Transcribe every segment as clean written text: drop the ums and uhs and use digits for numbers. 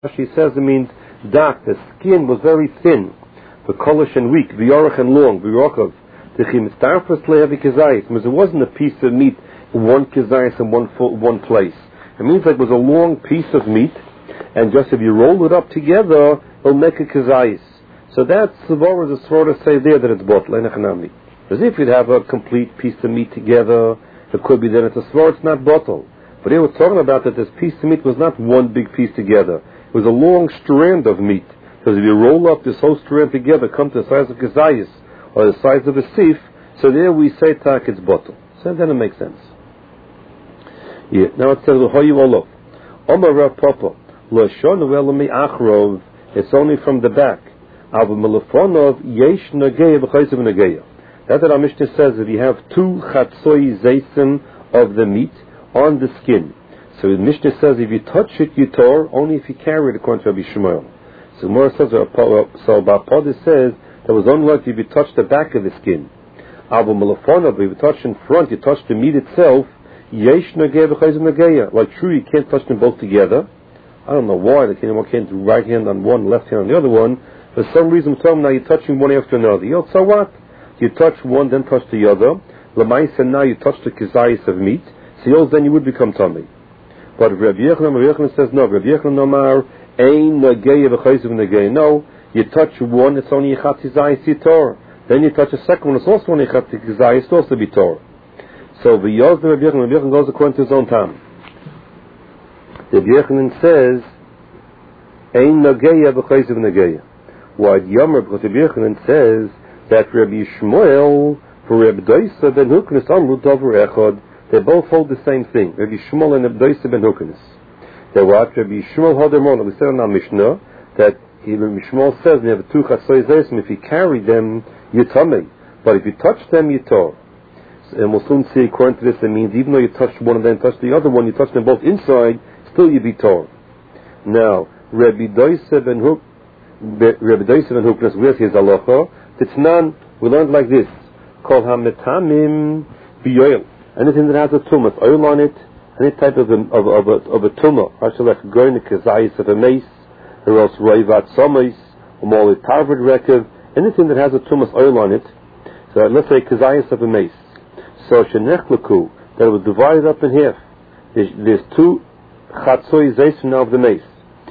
She says it means dark. The skin was very thin, the kolish and weak, v'yorach and long, v'yorachov. It wasn't a piece of meat, one kizayis in one place. It means like it was a long piece of meat, and just if you roll it up together, it'll make a kizayis. So that's the Svara is sort of say there that it's bottle, enechanami. As if you'd have a complete piece of meat together, it could be that it's a svara, it's not bottle. But here we're talking about that this piece of meat was not one big piece together. It was a long strand of meat. Because if you roll up this whole strand together, come to the size of kizayis, or the size of a sif, so there we say tak it's bottle. So then it makes sense. Yeah. Now it says l'hoyu olof. Omar Rav Papa l'shonu elami achrov. It's only from the back. Avu melefonov yesh nageya b'chayzev nageya. That's what our Mishnah says. If you have two chatzoi zeisim of the meat on the skin, so the Mishnah says if you touch it, you tore. Only if you carry it, according to Rabbi Shmuel. So Gemara says, so Bapodis says that was only like if you touch the back of the skin. Abu Malafonov, if you touch in front, you touch the meat itself. Yesh nageya b'chayzev nageya. Like true, you can't touch them both together. I don't know why. One can't do right hand on one, left hand on the other one. For some reason, we tell them now you're touching one after another. So what? You touch one, then touch the other. L'maisa, now you touch the kizayis of meat. So then you would become tummy. But Rabbi Yochanan says no. Rabbi Yochanan Omar ein nageya b'chayzev nageya. No, you touch one, it's only yichat kizayis yitor. Then you touch a second one, it's also only yichat kizayis, it's also be tor. So the Yos of Rabbi Yochanan goes according to his own time. Rabbi Yochanan says ein nageya b'chayzev nageya. Why Yomer? Because Rabbi Yochanan says that Rabbi Shmuel for Rabbi Doisa ben Huknis Amru Dover Echad, they both hold the same thing. Rabbi Shmuel and Rabbi Doisa ben Huknis. They what? Rabbi Shmuel hold their own. We said in our Mishnah that Rabbi Shmuel says you have two chatzoi zeisim. If you carry them, you tummy. But if you touch them, you tore. And we'll soon see according to this it means even though you touch one and then touch the other one, you touch them both inside, still you be tore. Now Rabbi Doisa ben Huknis, where's his halacha? Titnan, we learned like this: called hametamim biyoil. Anything that has a tumah, oil on it, any type of a tumah, actually like going to kazayis of a mace, or else roivat somais, or more tarvad rekev, anything that has a tumah oil on it. So let's say kazayis of a mace. So shenechlaku, that was divided up in half. There's two chatzoi zeisim now of the mace.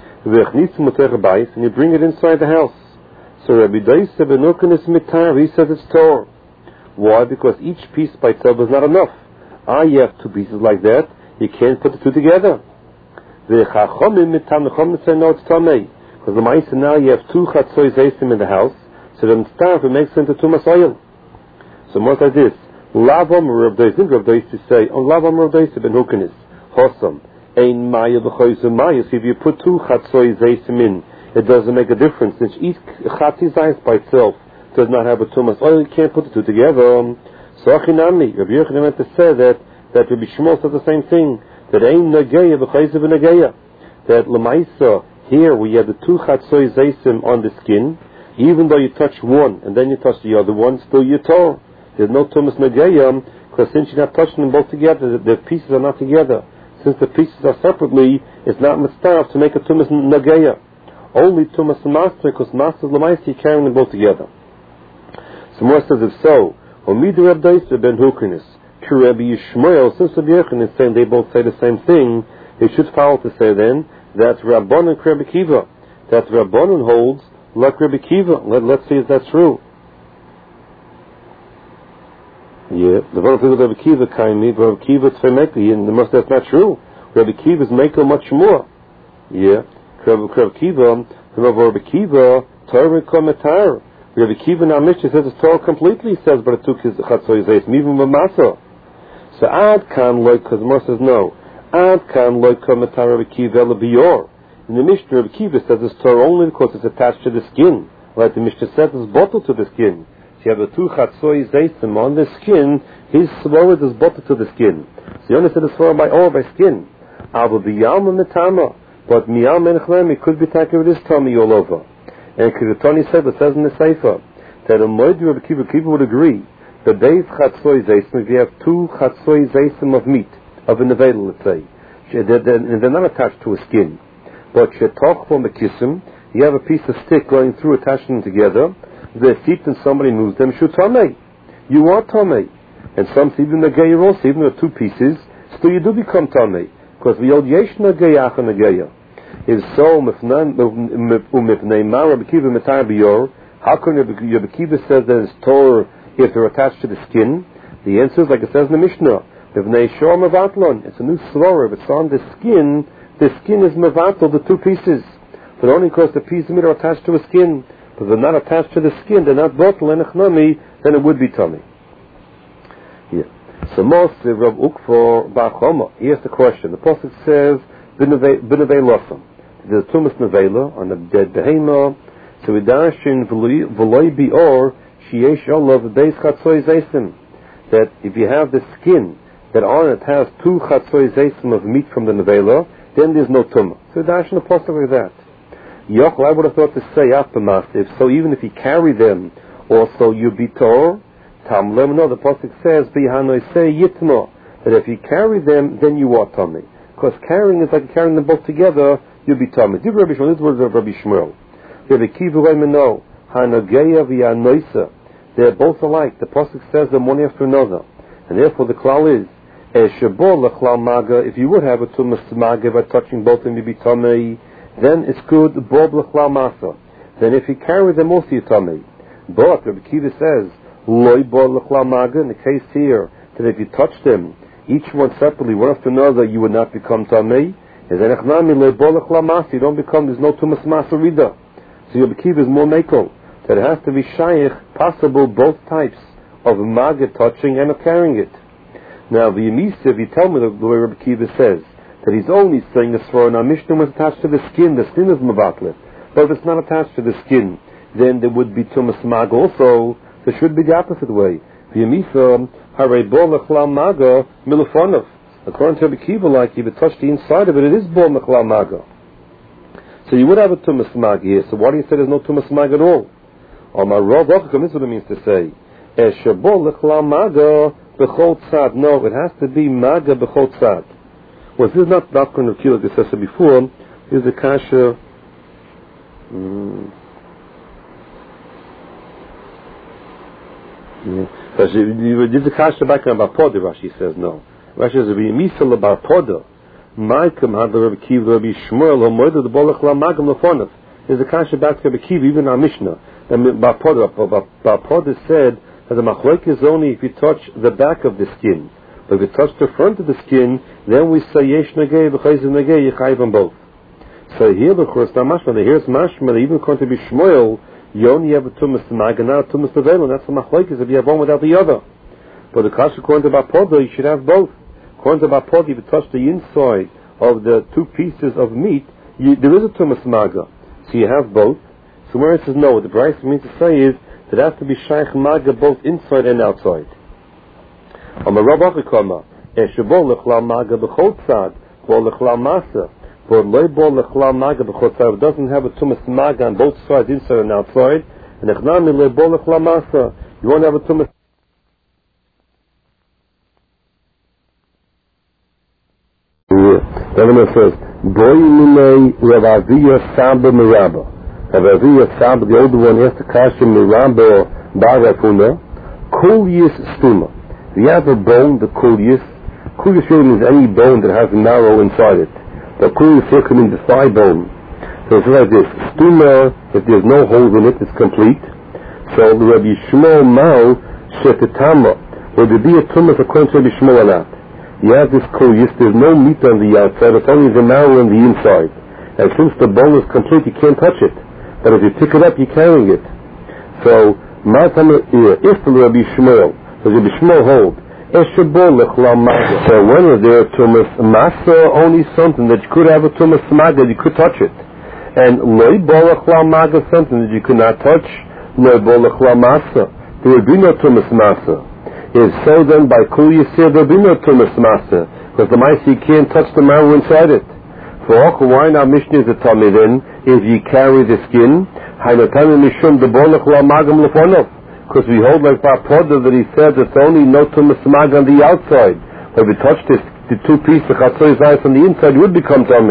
And you bring it inside the house. So Rabbi Doisa ben Huknis mitar, he says it's tor. Why? Because each piece by itself is not enough. You have two pieces like that, you can't put the two together. The Chachomim say no, it's tamei. Because the Ma'isa now you have two chatzoi zeisim in the house, so then starve it makes it into tumas oil. So more like this: Lavam Rav Doisa, Rav Doisa say, on Lavam Rav Doisa ben Huknis, Hosam, ein maya b'choyzim maya. So if you put two chatzoi zeisim in, it doesn't make a difference. Since each chatzoi zeis by itself does not have a tumas oil, you can't put the two together. So Achinami, Rabbi Yochanan meant to say that Rabbi Shmuel says the same thing, that ein nageya b'chayzev nageya, that l'maisa here we have the two chatzoi zeisim on the skin, even though you touch one and then you touch the other one, still you tore. There's no tumas nageya, because since you're not touching them both together, the pieces are not together. Since the pieces are separately, it's not mitzvah to make a tumas nageya. Only tumas master, because master l'maisa you're carrying them both together. So more says if so, Omid Rabbi Doisa ben Huknis, Rabbi Yishmael, since Rabbi Yochanan is saying they both say the same thing, it should follow to say then that Rabbanan and Rabbi Kiva, that Rabbanan holds like Rabbi Kiva. Let's see if that's true. Yeah, the one thing with Rabbi Kiva kaimi, but Rabbi Kiva tzvemeki, and that's not true. Rabbi Kiva is making much more. Yeah, Rabbi Kiva, Torah kometar. Rabbi Kiva in our Mishnah says it's Torah completely, says, but it took his chatzoi zeisim, even with masa. So ad kan loy, because Mar says no. Ad kan loy kometar Rabbi Kiva ela biyor. In the Mishnah, Rabbi Kiva says it's Torah only because it's attached to the skin. Like the Mishnah says, it's bottled to the skin. So you have the two chatzoi zeisim on the skin, his sword is bottled to the skin. So you understand it's sword by skin. Abu biyam mitama, but miyam and chlem, could be taken with his tummy all over. And Kiritoni said, it says in the Sefer, that a Moed Rabbi Kiva would agree, the base chatzoi zeisim, if you have two chatzoi zeisim of meat, of a nevela, let's say, and they're not attached to a skin. But shetoch from the kissim, you have a piece of stick going through, attaching them together. The feet and somebody moves them, shutame. You are tame. And some even the geya also, even the two pieces, still you do become tame. Because the old yeshna geyach and the geya. If so, how can Rabbi Kiva says that it's Torah if they're attached to the skin? The answer is like it says in the Mishnah. It's a new svara. If it's on the skin is mevatel, the two pieces. But only because the pieces are attached to a skin. But if they're not attached to the skin, they're not botel and echnami, then it would be tummy. Yeah. So most Rav Ukfor Bar Choma, he asks the question. The pasuk says, B'nevei losam. There's tumas nevela on the dead behema. So we darshin v'loi bi'or sheyesh olav beis chatzoi zeisim. That if you have the skin that on it has two chatzoi zeisim of meat from the nevela, then there's no tumah. So we darshin the pasuk like that. Yochel, I would have thought to say after Masif, so even if you carry them, also you be tor. Tamlem, no, the pasuk says, Bihanoi say yitmo, that if you carry them, then you are tummy. Because carrying is like carrying them both together, you'll be tummy. This is words of Rabbi Shmuel. Rabbi Kiva Raimano, Hanageya v'Anoisa, they're both alike. The pasuk says them one after another. And therefore the klal is, Eshabor l'chlal maga, if you would have a tumas maga by touching both of them, you'll be tummy. Then it's good, bob l'chlal masa. Then if you carry them also you're tummy. But Rabbi Kiva says, loy bob l'chlal maga, in the case here, that if you touch them, each one separately, one after another, you would not become tummy. As an echnami, loy bob l'chlal masa, you don't become, there's no tumas masa rida. So Rabbi Kiva is more mekel, that it has to be shaykh, possible both types of maga touching and of carrying it. Now the Yemisa, if you tell me the way Rabbi Kiva says, that he's only saying the svara now Mishnah was attached to the skin is mevatlet. But if it's not attached to the skin, then there would be tumas mag also. There should be the opposite way. V'yamisa harei bo l'chlam maga milufonov. According to Rabbi Kiva, like if you touch the inside of it, it is bo l'chlam maga. So you would have a tumas mag here. So why do you say there's no tumas mag at all? Or my rav ochakam, this is what it means to say. Eshabol l'chlam maga b'chol tzad. No, it has to be maga b'chol tzad. Well, this is not doctrine of Kila, like I said before. Here's a kasha. There's a kasha back on Barpoda, Rashi says no. Rashi says, V'yimisal Barpoda, Maikam had the Rabbi Kiva, Rabbi Shmuel, Homoida, the Bolach La Magam Lefonov. There's a kasha back to Rabbi Kiva, even our Mishnah. And Barpoda said that the machlek is only if you touch the back of the skin. But if you touch the front of the skin, then we say yesh nagei v'chayziv nagei yechayiv on both. So here, of course, now mashma. Here's mashma. Even according to Bishmoel, you only have a tumas mag and not a tumas nevela. That's the machlekes if you have one without the other. But the kasha according to Barpoda, you should have both. According to Barpoda, if you touch the inside of the two pieces of meat, there is a tumas maga. So you have both. So where it says no, what the Bryce means to say is that it has to be shaykh maga both inside and outside. On the Rav Achikama, Eshabol l'chlam maga b'chol tzad, bol l'chlam masa. But loy bol l'chlam maga b'chol tzad, it doesn't have a tumas maga on both sides, inside and outside. And echnami loy bol l'chlam masa, you won't have a tumas. The Rebbe says, Boy minei Rav Aviyah Saba Miraba. Rav Aviyah Saba, the older one, has to kasha Miraba Bar Rafuna, Kol Yis Stuma. If you have a bone, the kulius really means any bone that has a marrow inside it. The kulius here can mean the thigh bone. So it's like this. Stuma, if there's no holes in it, it's complete. So the Rabbi Shmuel Mao Shetetama, will there be a tumah according to Rabbi Shmuel or not? You have this kulius, there's no meat on the outside, it's only the marrow on the inside. And since the bone is complete, you can't touch it. But if you pick it up, you're carrying it. So, if the Rabbi Shmuel, so Rabbi Shmuel hold, so when is there a tumas masa, only something that you could have a tumas maga, you could touch it. And loy bolach la maga, something that you could not touch, loy bolach la masa, there would be no tumas masa. If so, then by kul yisir there would be no tumas masa, because the mice you can't touch the marrow inside it. For all why now Mishnah is a tummy then, if you carry the skin, haynotami mishum de bolach la magam lefonov. Because we hold like Barpoda that he said there's only no tumas mag on the outside. But if you touch the two pieces of chatzoi zayis on the inside, you would become tummy.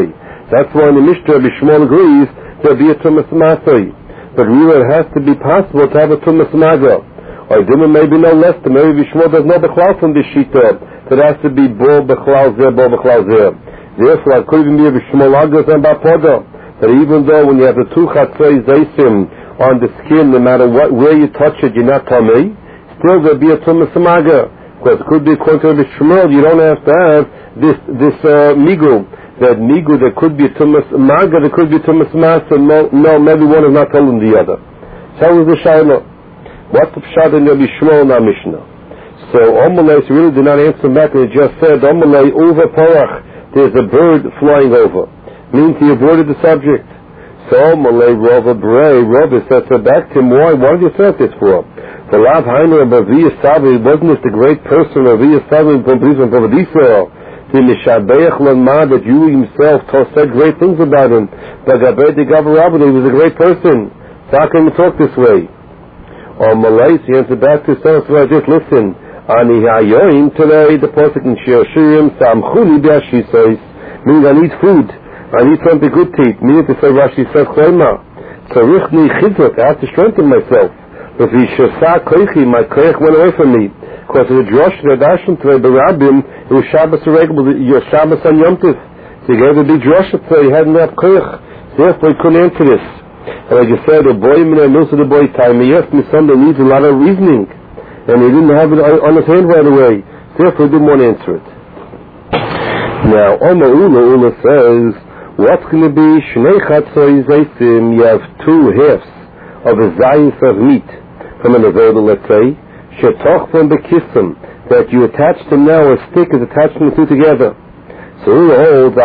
That's why in the Mishnah, Bishmol agrees there'll be a Tumas Masai. But really it has to be possible to have a Tumas Maga. Or Dima maybe no less than maybe Bishmol does no Bechlal from this Shita. That has to be Bo Bechlal Zeh, Bo Bechlal Zeh. Therefore, it could even be a Bishmol Agas and Bapoda. That even though when you have the two Chatzai Zaysim on the skin, no matter where you touch it, you're not Tomei, still there'll be a Tumas Maga. Because it could be according to the Shmuel, you don't have to have this Migu. That Migu, there could be a Tumas Maga, there could be a Tumas Masa. No, maybe one is not telling the other. So is the Shaila. What's the Pshat in Rabbi Shmuel in our Mishnah? So Omalei really did not answer back, and it just said, Omalei over Porach, there's a bird flying over. Means he avoided the subject. So Omalei Rova Brei, Rova says back to him, why did you say this for? The Lav Hainu of Aviyah Savi, wasn't this the great person of Aviyah Savi from Israel? The Mishabeach Lama, that you himself said great things about him. But Gabedi Gavarabba, he was a great person. So how can you talk this way? Or Malay, he answered back to himself, so I just listen. Ani Hayoim today, the Pasuk in Shir Shirim, Samchuni Biashi says, meaning I need food. I need something good to eat. Meaning to say Rashi says, Chayma. So Richni Chizot, I have to strengthen myself. But the Shasa Koichi, my Koich went away from me. Because of the Josh, the Dashim, to the Rabbim, it was Shabbos regular, your Shabbos on Yom Tov. So he gave a big Josh up there, he had enough Koich. Therefore he couldn't answer this. And like you said, the boy, the boy time, yes, my son, there needs a lot of reasoning. And he didn't have it on his hand right away. Therefore he didn't want to answer it. Now, Omer Ula says, what's going to be Shnei Chatzoi Zaysim? You have two halves of a Zayis of meat from an Aveda, let's say. Shetoch from the kissim, that you attach them now, a stick is attaching the two together. So Ula holds,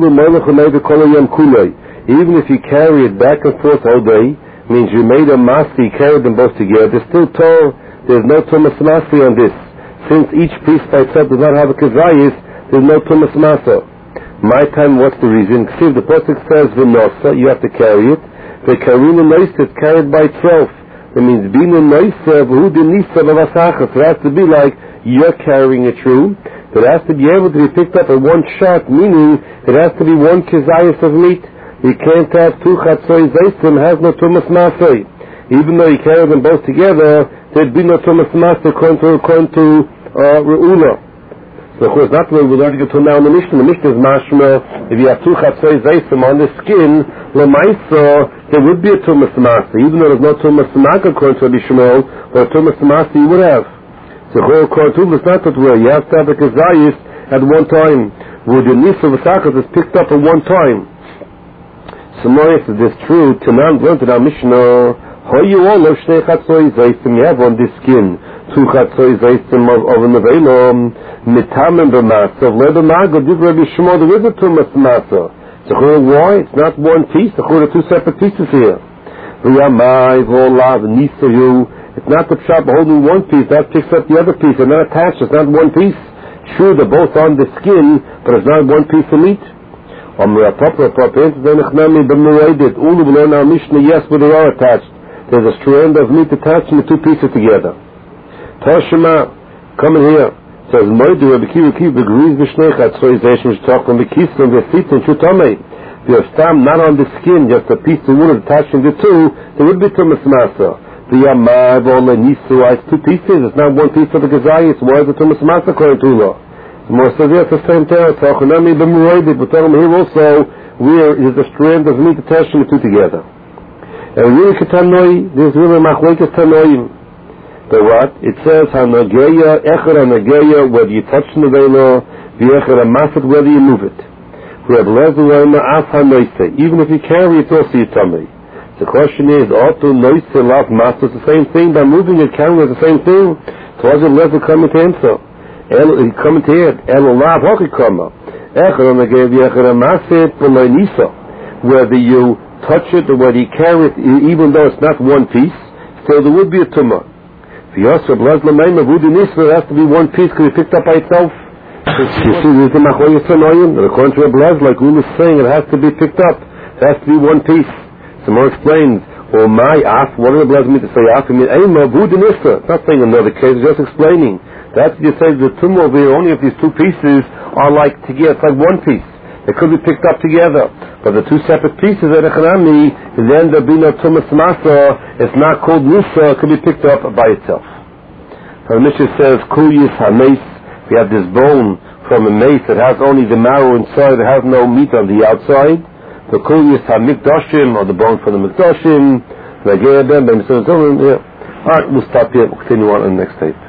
even if you carry it back and forth all day, means you made a masi, carried them both together, there's still tall, there's no tumas masi on this. Since each piece by itself does not have a kazayis, there's no tumas masa. My time, what's the reason? See, the Pasuk says v'nosa, you have to carry it. The karina noisa is carried by itself. It means bina noisa v'hu denisa v'vasachas. It has to be like you're carrying it through. It has to be able to be picked up in one shot, meaning it has to be one kizayis of meat. You can't have two chatzoi zaysim, has no tumas masoi. Even though you carry them both together, there'd be no tumas masoi according to Re'ula. So of course that's what we're learning until now in the Mishnah. The Mishnah is mashma, if you have two chatzoi zaysim on the skin, l'maisa, there would be a tumas masoi. Even though there's no tumas masoi according to Rabbi Shmuel, but a tumas masoi you would have. So according to it's not that way. You have to have a kazayis at one time. Where the nisa v'sachas is picked up at one time. So more is this true? Tanan learned in our Mishnah, how you all have shnei chatzoi zaysim, you have on this skin two chatzoi zaysim of an avelo, mitamim b'masa, of leather mago, did Rabbi Shmuel, there is a tumas masa. So why? It's not one piece, there are two separate pieces here. V'yamai v'olav nisayu, it's not the pshat holding one piece, that picks up the other piece, they're not attached, it's not one piece. Sure, they're both on the skin, but it's not one piece of meat. Yes, but they are attached. There's a strand of meat attached and the two pieces together. Tashima, coming here, says Moedu Rabbi Kiva agrees with Shnei so he's talking from the kiss and the feet and Chutame. If you have stam not on the skin, just a piece of wood attaching the two, there would be tumas masa. The Yamav or Nisu, it's two pieces, it's not one piece of the Gazayis. Why is the tumas masa according to law? More severe at the same time, but here also, where is a strand of meat attaching the two together. And really Ketanoi, there's really Machlekes Tanoim. But what? It says, Hanageya, Echer Hanageya, whether you touch the Velo, the Echer Hamasat, whether you move it. Even if you carry it, also you tummy. The question is, Oto Noise Lav Masa, it's the same thing, by moving it, carrying it, the same thing. So why is it less coming to answer? Comment here, whether you touch it or whether you carry it, even though it's not one piece, so there would be a tumah. It has to be one piece, can be picked up by itself. You see, there's the machoyes tanoim, and according to a blaz, like Ula is saying, it has to be picked up. It has to be one piece. So more explains, or my af, what does the blaz mean to say af? I mean, it's not saying another case, it's just explaining. That's you say the tumah over here, only if these two pieces are like together, it's like one piece. It could be picked up together. But the two separate pieces of the Echanami, then there'll be no Tumas Masa. It's not called Musa. It could be picked up by itself. So the Mishnah says, Kuyis HaMeis. We have this bone from a mace that has only the marrow inside. It has no meat on the outside. The Kuyis HaMikdashim, or the bone from the Mikdashim. Alright, we'll stop here. We'll continue on in the next tape.